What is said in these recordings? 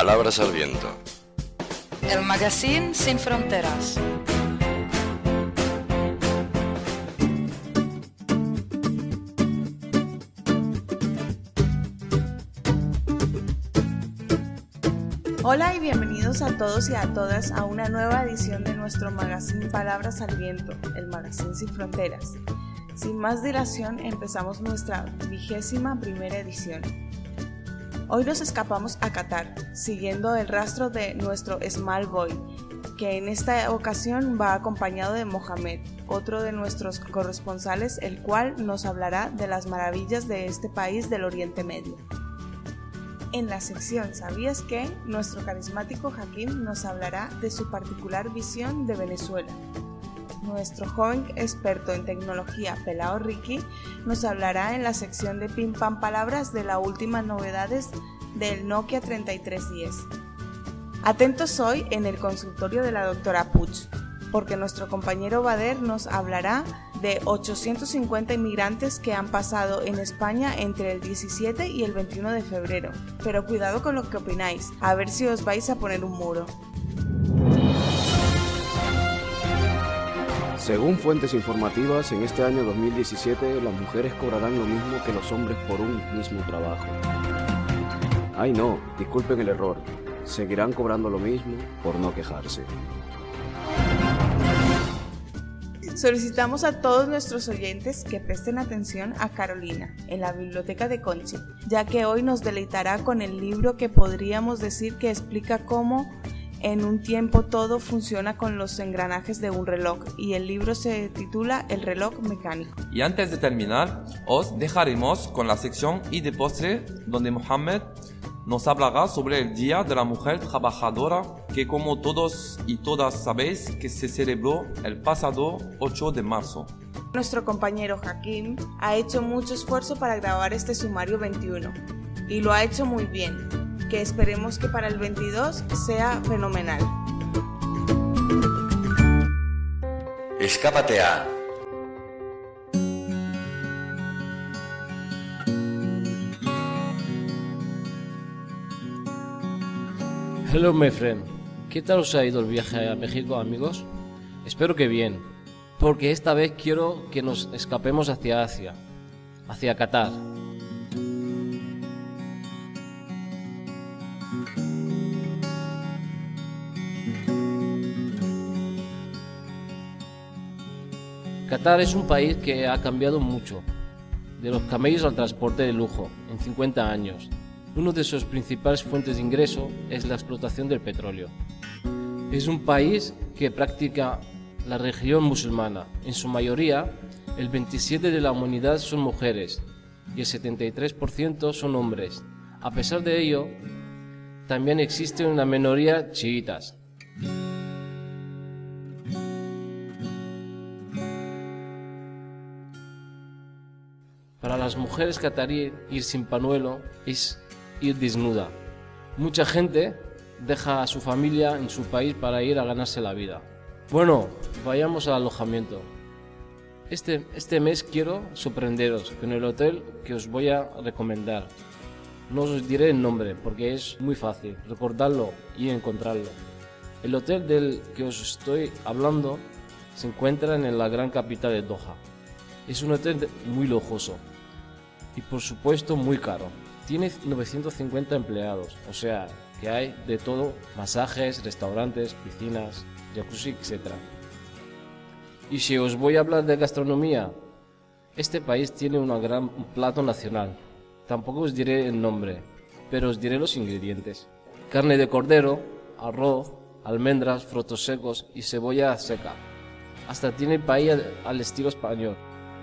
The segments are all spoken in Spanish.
Palabras al viento. El magazine sin fronteras. Hola y bienvenidos a todos y a todas a una nueva edición de nuestro magazine Palabras al Viento, el magazine sin fronteras. Sin más dilación empezamos nuestra 21ª edición. Hoy nos escapamos a Qatar, siguiendo el rastro de nuestro Small Boy, que en esta ocasión va acompañado de Mohamed, otro de nuestros corresponsales, el cual nos hablará de las maravillas de este país del Oriente Medio. En la sección ¿Sabías qué?, nuestro carismático Hakim nos hablará de su particular visión de Venezuela. Nuestro joven experto en tecnología, Pelao Ricky, nos hablará en la sección de Pim Pam Palabras de las últimas novedades del Nokia 3310. Atentos hoy en el consultorio de la doctora Puig, porque nuestro compañero Bader nos hablará de 850 inmigrantes que han pasado en España entre el 17 y el 21 de febrero. Pero cuidado con lo que opináis, a ver si os vais a poner un muro. Según fuentes informativas, en este año 2017 las mujeres cobrarán lo mismo que los hombres por un mismo trabajo. Ay no, disculpen el error, seguirán cobrando lo mismo por no quejarse. Solicitamos a todos nuestros oyentes que presten atención a Carolina en la biblioteca de Conchi, ya que hoy nos deleitará con el libro que podríamos decir que explica cómo en un tiempo todo funciona con los engranajes de un reloj, y el libro se titula El reloj mecánico. Y antes de terminar, os dejaremos con la sección Y de postre, donde Mohamed nos hablará sobre el Día de la Mujer Trabajadora, que como todos y todas sabéis que se celebró el pasado 8 de marzo. Nuestro compañero Hakim ha hecho mucho esfuerzo para grabar este sumario 21 y lo ha hecho muy bien, que esperemos que para el 22 sea fenomenal. Escápate a... Hello my friend, ¿qué tal os ha ido el viaje a México, amigos? Espero que bien, porque esta vez quiero que nos escapemos hacia Asia, hacia Qatar. Qatar es un país que ha cambiado mucho, de los camellos al transporte de lujo, en 50 años. Una de sus principales fuentes de ingreso es la explotación del petróleo. Es un país que practica la religión musulmana. En su mayoría, el 27% de la humanidad son mujeres y el 73% son hombres. A pesar de ello, también existe una minoría chiitas. Para las mujeres cataríes, ir sin pañuelo es ir desnuda. Mucha gente deja a su familia en su país para ir a ganarse la vida. Bueno, vayamos al alojamiento. Este mes quiero sorprenderos con el hotel que os voy a recomendar. No os diré el nombre porque es muy fácil recordarlo y encontrarlo. El hotel del que os estoy hablando se encuentra en la gran capital de Doha. Es un hotel muy lujoso y por supuesto muy caro. Tiene 950 empleados, o sea que hay de todo: masajes, restaurantes, piscinas, jacuzzi, etc. Y si os voy a hablar de gastronomía, este país tiene un plato nacional. Tampoco os diré el nombre, pero os diré los ingredientes: carne de cordero, arroz, almendras, frutos secos y cebolla seca. Hasta tiene paella al estilo español.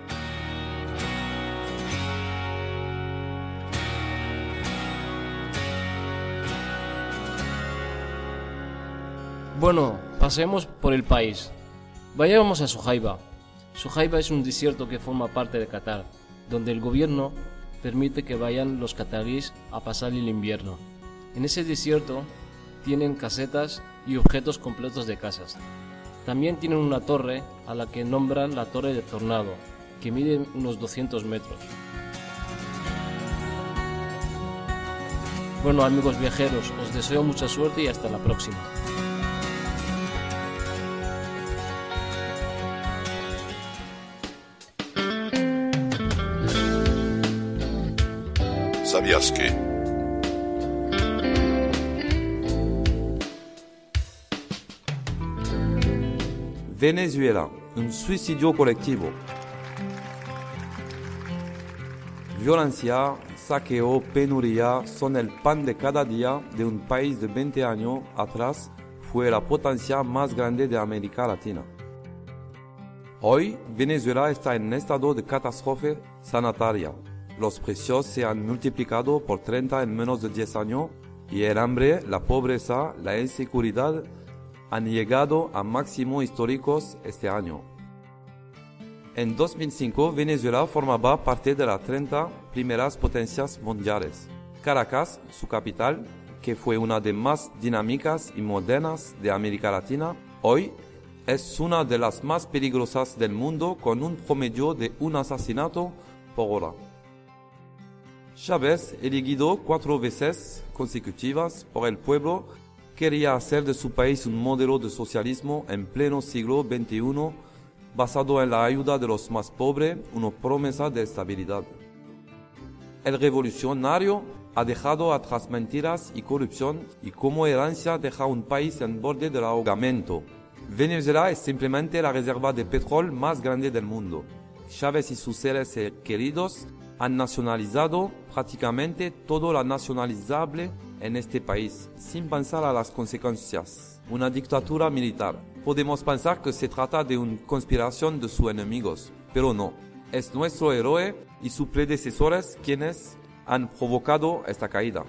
Bueno, pasemos por el país. Vayamos a Sojaiba. Sojaiba es un desierto que forma parte de Qatar, donde el gobierno permite que vayan los cataríes a pasar el invierno. En ese desierto tienen casetas y objetos completos de casas. También tienen una torre a la que nombran la Torre de Tornado, que mide unos 200 metros. Bueno, amigos viajeros, os deseo mucha suerte y hasta la próxima. ¿Sabías que? Venezuela, un suicidio colectivo. Violencia, saqueo, penuria son el pan de cada día de un país de 20 años atrás fue la potencia más grande de América Latina. Hoy, Venezuela está en estado de catástrofe sanitaria. Los precios se han multiplicado por 30 en menos de 10 años y el hambre, la pobreza, la inseguridad han llegado a máximos históricos este año. En 2005, Venezuela formaba parte de las 30 primeras potencias mundiales. Caracas, su capital, que fue una de las más dinámicas y modernas de América Latina, hoy es una de las más peligrosas del mundo con un promedio de un asesinato por hora. Chávez, elegido 4 veces consecutivas por el pueblo, quería hacer de su país un modelo de socialismo en pleno siglo XXI basado en la ayuda de los más pobres, una promesa de estabilidad. El revolucionario ha dejado atrás mentiras y corrupción y como herencia deja un país en borde del ahogamiento. Venezuela es simplemente la reserva de petróleo más grande del mundo. Chávez y sus seres queridos han nacionalizado prácticamente todo lo nacionalizable en este país, sin pensar a las consecuencias. Una dictadura militar. Podemos pensar que se trata de una conspiración de sus enemigos, pero no. Es nuestro héroe y sus predecesores quienes han provocado esta caída.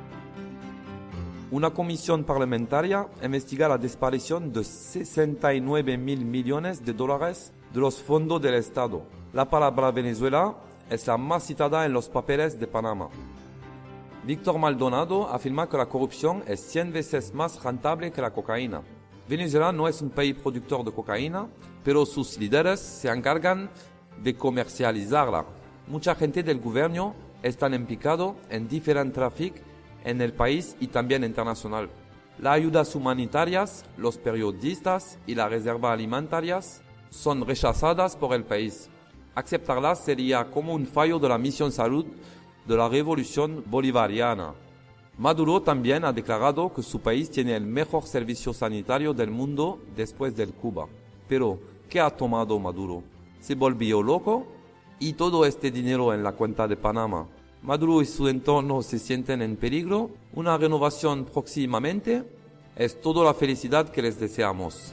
Una comisión parlamentaria investiga la desaparición de 69.000 millones de dólares de los fondos del Estado. La palabra Venezuela es la más citada en los papeles de Panamá. Víctor Maldonado afirma que la corrupción es 100 veces más rentable que la cocaína. Venezuela no es un país productor de cocaína, pero sus líderes se encargan de comercializarla. Mucha gente del gobierno está implicada en diferentes tráficos en el país y también internacional. Las ayudas humanitarias, los periodistas y las reservas alimentarias son rechazadas por el país. Aceptarlas sería como un fallo de la misión salud de la revolución bolivariana. Maduro también ha declarado que su país tiene el mejor servicio sanitario del mundo después del Cuba. Pero, ¿qué ha tomado Maduro? ¿Se volvió loco? ¿Y todo este dinero en la cuenta de Panamá? ¿Maduro y su entorno se sienten en peligro? ¿Una renovación próximamente? Es toda la felicidad que les deseamos.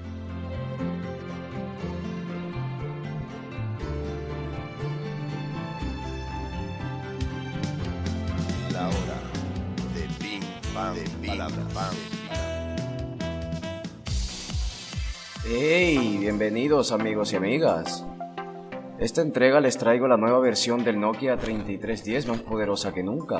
La hora de Pim Pam, Pam. ¡Hey! Bienvenidos amigos y amigas. Esta entrega les traigo la nueva versión del Nokia 3310 más poderosa que nunca.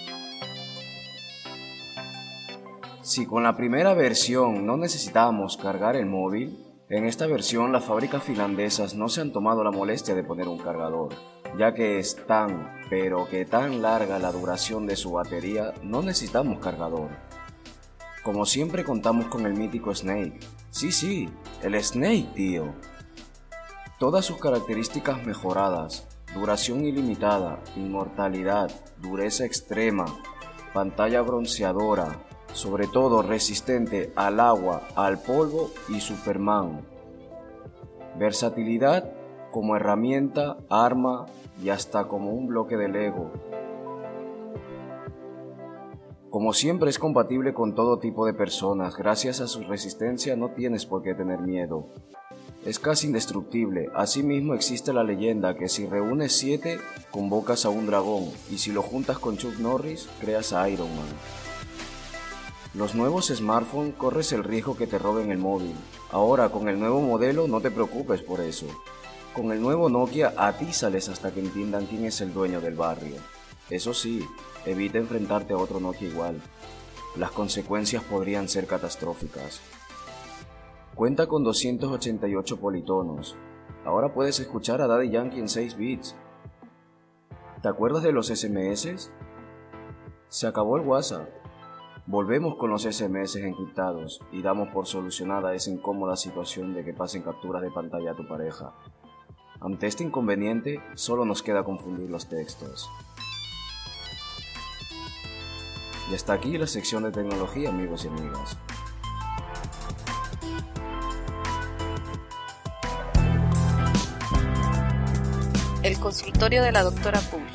Si con la primera versión no necesitábamos cargar el móvil, en esta versión las fábricas finlandesas no se han tomado la molestia de poner un cargador, ya que es pero que tan larga la duración de su batería, no necesitamos cargador. Como siempre contamos con el mítico Snake. Sí, el Snake, tío. Todas sus características mejoradas, duración ilimitada, inmortalidad, dureza extrema, pantalla bronceadora, sobre todo resistente al agua, al polvo y Superman. Versatilidad como herramienta, arma y hasta como un bloque de Lego. Como siempre es compatible con todo tipo de personas, gracias a su resistencia no tienes por qué tener miedo. Es casi indestructible, asimismo existe la leyenda que si reúnes 7, convocas a un dragón, y si lo juntas con Chuck Norris, creas a Iron Man. Los nuevos smartphones corres el riesgo que te roben el móvil. Ahora con el nuevo modelo no te preocupes por eso. Con el nuevo Nokia atízales hasta que entiendan quién es el dueño del barrio. Eso sí, evita enfrentarte a otro Nokia igual. Las consecuencias podrían ser catastróficas. Cuenta con 288 politonos. Ahora puedes escuchar a Daddy Yankee en 6 bits. ¿Te acuerdas de los SMS? Se acabó el WhatsApp. Volvemos con los SMS encriptados y damos por solucionada esa incómoda situación de que pasen capturas de pantalla a tu pareja. Ante este inconveniente, solo nos queda confundir los textos. Y hasta aquí la sección de tecnología, amigos y amigas. El consultorio de la doctora Pulse.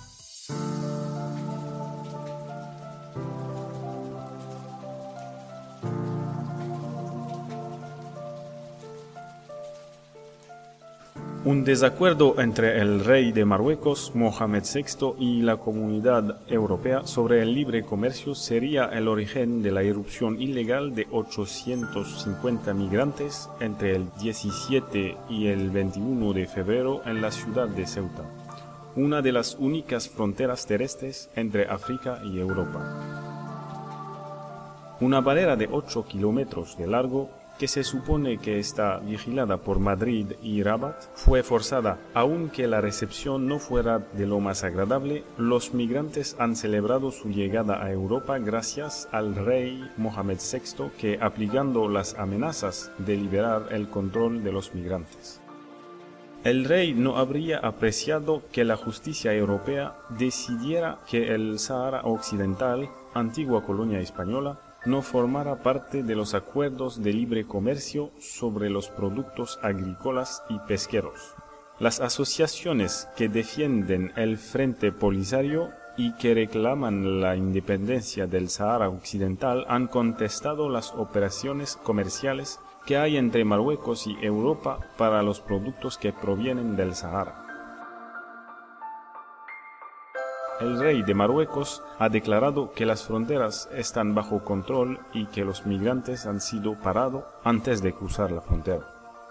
Un desacuerdo entre el rey de Marruecos, Mohamed VI, y la Comunidad Europea sobre el libre comercio sería el origen de la irrupción ilegal de 850 migrantes entre el 17 y el 21 de febrero en la ciudad de Ceuta, una de las únicas fronteras terrestres entre África y Europa. Una barrera de 8 kilómetros de largo, que se supone que está vigilada por Madrid y Rabat, fue forzada. Aunque la recepción no fuera de lo más agradable, los migrantes han celebrado su llegada a Europa gracias al rey Mohamed VI, que aplicando las amenazas de liberar el control de los migrantes. El rey no habría apreciado que la justicia europea decidiera que el Sahara Occidental, antigua colonia española, no formara parte de los acuerdos de libre comercio sobre los productos agrícolas y pesqueros. Las asociaciones que defienden el Frente Polisario y que reclaman la independencia del Sahara Occidental han contestado las operaciones comerciales que hay entre Marruecos y Europa para los productos que provienen del Sahara. El rey de Marruecos ha declarado que las fronteras están bajo control y que los migrantes han sido parados antes de cruzar la frontera.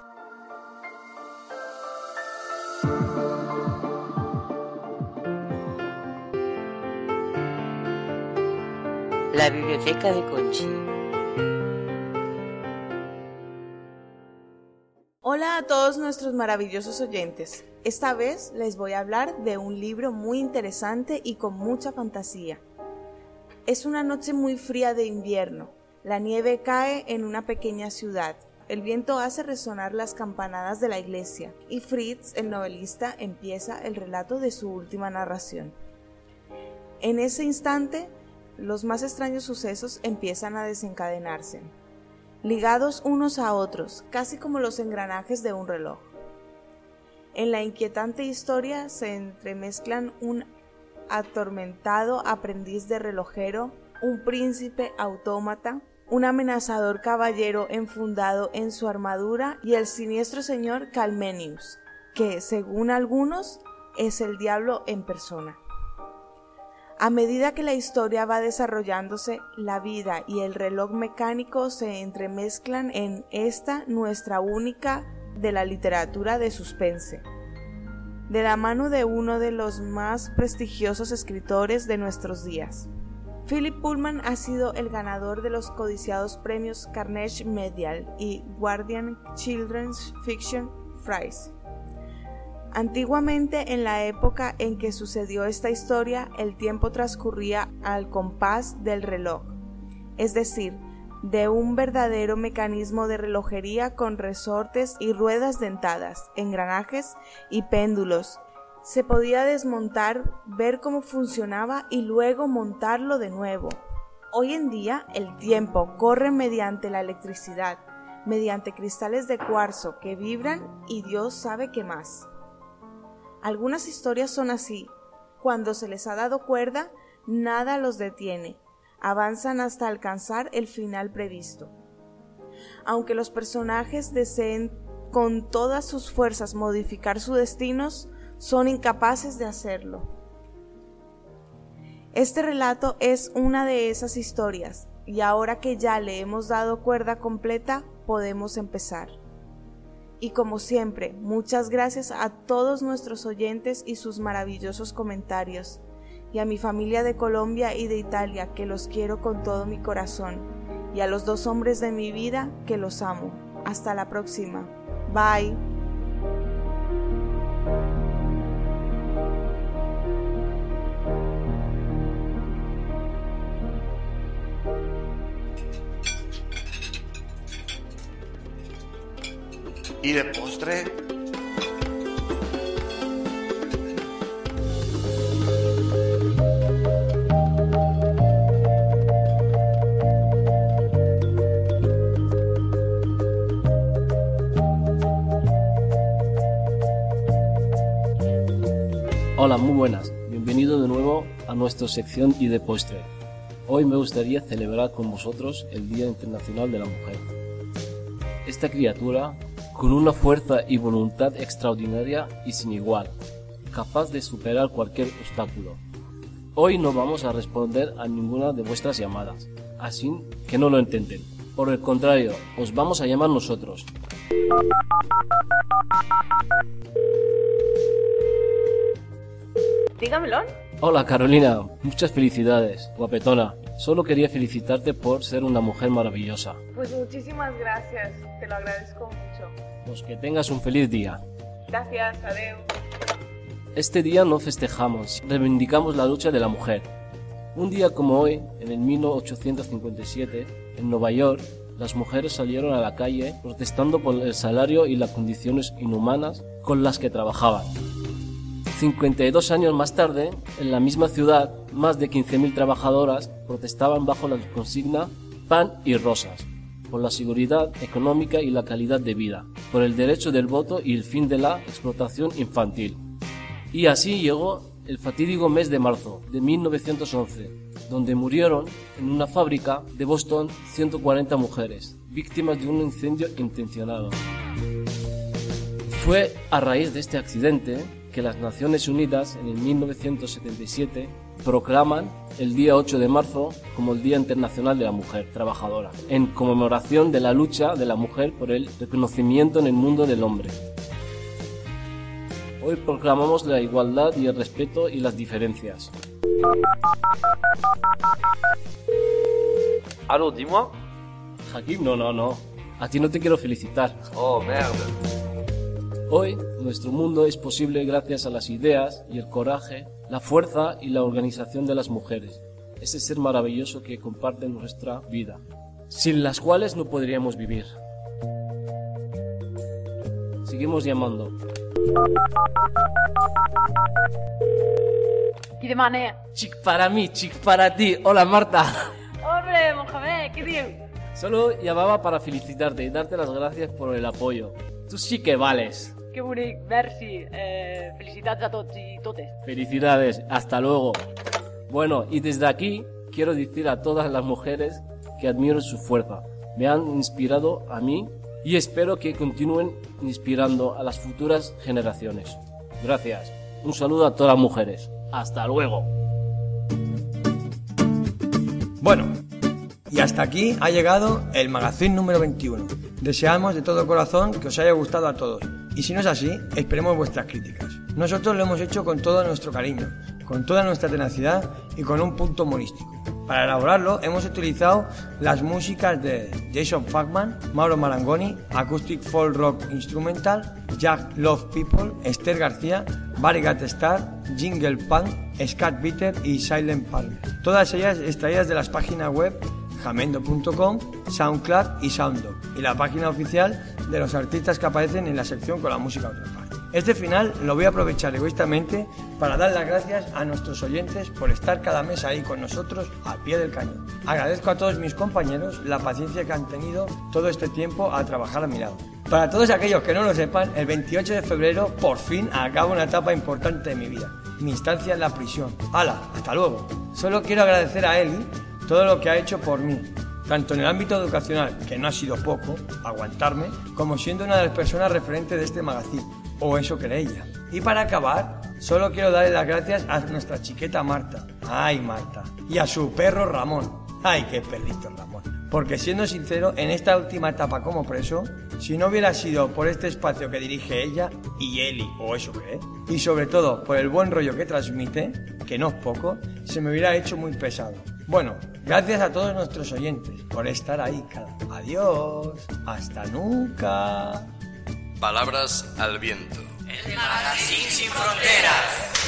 La biblioteca de Conchi. Hola a todos nuestros maravillosos oyentes. Esta vez les voy a hablar de un libro muy interesante y con mucha fantasía. Es una noche muy fría de invierno. La nieve cae en una pequeña ciudad. El viento hace resonar las campanadas de la iglesia y Fritz, el novelista, empieza el relato de su última narración. En ese instante, los más extraños sucesos empiezan a desencadenarse, ligados unos a otros, casi como los engranajes de un reloj. En la inquietante historia se entremezclan un atormentado aprendiz de relojero, un príncipe autómata, un amenazador caballero enfundado en su armadura y el siniestro señor Calmenius, que, según algunos, es el diablo en persona. A medida que la historia va desarrollándose, la vida y el reloj mecánico se entremezclan en esta nuestra única de la literatura de suspense, de la mano de uno de los más prestigiosos escritores de nuestros días. Philip Pullman ha sido el ganador de los codiciados premios Carnegie Medal y Guardian Children's Fiction Prize. Antiguamente, en la época en que sucedió esta historia, el tiempo transcurría al compás del reloj, es decir, de un verdadero mecanismo de relojería con resortes y ruedas dentadas, engranajes y péndulos. Se podía desmontar, ver cómo funcionaba y luego montarlo de nuevo. Hoy en día, el tiempo corre mediante la electricidad, mediante cristales de cuarzo que vibran y Dios sabe qué más. Algunas historias son así. Cuando se les ha dado cuerda, nada los detiene. Avanzan hasta alcanzar el final previsto. Aunque los personajes deseen con todas sus fuerzas modificar sus destinos, son incapaces de hacerlo. Este relato es una de esas historias, y ahora que ya le hemos dado cuerda completa, podemos empezar. Y como siempre, muchas gracias a todos nuestros oyentes y sus maravillosos comentarios, y a mi familia de Colombia y de Italia, que los quiero con todo mi corazón, y a los dos hombres de mi vida, que los amo. Hasta la próxima. Bye. Y de postre, Hola, muy buenas. Bienvenido de nuevo a nuestra sección y de postre. Hoy me gustaría celebrar con vosotros el Día Internacional de la Mujer. Esta criatura, con una fuerza y voluntad extraordinaria y sin igual, capaz de superar cualquier obstáculo. Hoy no vamos a responder a ninguna de vuestras llamadas, así que no lo intenten. Por el contrario, os vamos a llamar nosotros. Dígamelo. Hola Carolina, muchas felicidades, guapetona. Solo quería felicitarte por ser una mujer maravillosa. Pues muchísimas gracias, te lo agradezco mucho. Pues que tengas un feliz día. Gracias, adeu. Este día no festejamos, reivindicamos la lucha de la mujer. Un día como hoy, en el 1857, en Nueva York, las mujeres salieron a la calle protestando por el salario y las condiciones inhumanas con las que trabajaban. 52 años más tarde, en la misma ciudad, más de 15.000 trabajadoras protestaban bajo la consigna Pan y Rosas, por la seguridad económica y la calidad de vida, por el derecho del voto y el fin de la explotación infantil. Y así llegó el fatídico mes de marzo de 1911, donde murieron en una fábrica de Boston 140 mujeres, víctimas de un incendio intencionado. Fue a raíz de este accidente que las Naciones Unidas en el 1977 proclaman el día 8 de marzo como el Día Internacional de la Mujer Trabajadora, en conmemoración de la lucha de la mujer por el reconocimiento en el mundo del hombre. Hoy proclamamos la igualdad y el respeto y las diferencias. Allô, dis-moi. Hakim, no. A ti no te quiero felicitar. Oh, merde. Hoy, nuestro mundo es posible gracias a las ideas y el coraje, la fuerza y la organización de las mujeres. Ese ser maravilloso que comparten nuestra vida, sin las cuales no podríamos vivir. Seguimos llamando. Qui demana? Chic para mí, chic para ti. Hola Marta. Hombre, Mohamed, què diu? Solo llamaba para felicitarte y darte las gracias por el apoyo. Tú sí que vales. Que bonic, merci. Felicitats a tots i totes. Felicidades, hasta luego. Bueno, y desde aquí quiero decir a todas las mujeres que admiro su fuerza. Me han inspirado a mí y espero que continúen inspirando a las futuras generaciones. Gracias. Un saludo a todas las mujeres. Hasta luego. Bueno, y hasta aquí ha llegado el magazine número 21. Deseamos de todo corazón que os haya gustado a todos. Y si no es así, esperemos vuestras críticas. Nosotros lo hemos hecho con todo nuestro cariño, con toda nuestra tenacidad y con un punto humorístico. Para elaborarlo hemos utilizado las músicas de Jason Fagman, Mauro Marangoni, Acoustic Folk Rock Instrumental, Jack Love People, Esther García, Barry Gat Star, Jingle Punk, Scat Bitter y Silent Palmer. Todas ellas extraídas de las páginas web jamendo.com, SoundCloud y Sounddog, y la página oficial de los artistas que aparecen en la sección con la música de otra parte. Este final lo voy a aprovechar egoístamente para dar las gracias a nuestros oyentes por estar cada mes ahí con nosotros al pie del cañón. Agradezco a todos mis compañeros la paciencia que han tenido todo este tiempo a trabajar a mi lado. Para todos aquellos que no lo sepan, el 28 de febrero por fin acaba una etapa importante de mi vida, mi instancia en la prisión. ¡Hala! ¡Hasta luego! Solo quiero agradecer a Eli todo lo que ha hecho por mí, tanto en el ámbito educacional, que no ha sido poco, aguantarme, como siendo una de las personas referentes de este magazine, o eso cree ella. Y para acabar, solo quiero darle las gracias a nuestra chiqueta Marta, ¡ay Marta!, y a su perro Ramón, ¡ay qué perrito Ramón! Porque siendo sincero, en esta última etapa como preso, si no hubiera sido por este espacio que dirige ella, y Eli, o eso cree, y sobre todo por el buen rollo que transmite, que no es poco, se me hubiera hecho muy pesado. Bueno, gracias a todos nuestros oyentes por estar ahí cada. Adiós, hasta nunca. Palabras al viento. El magazine sin fronteras.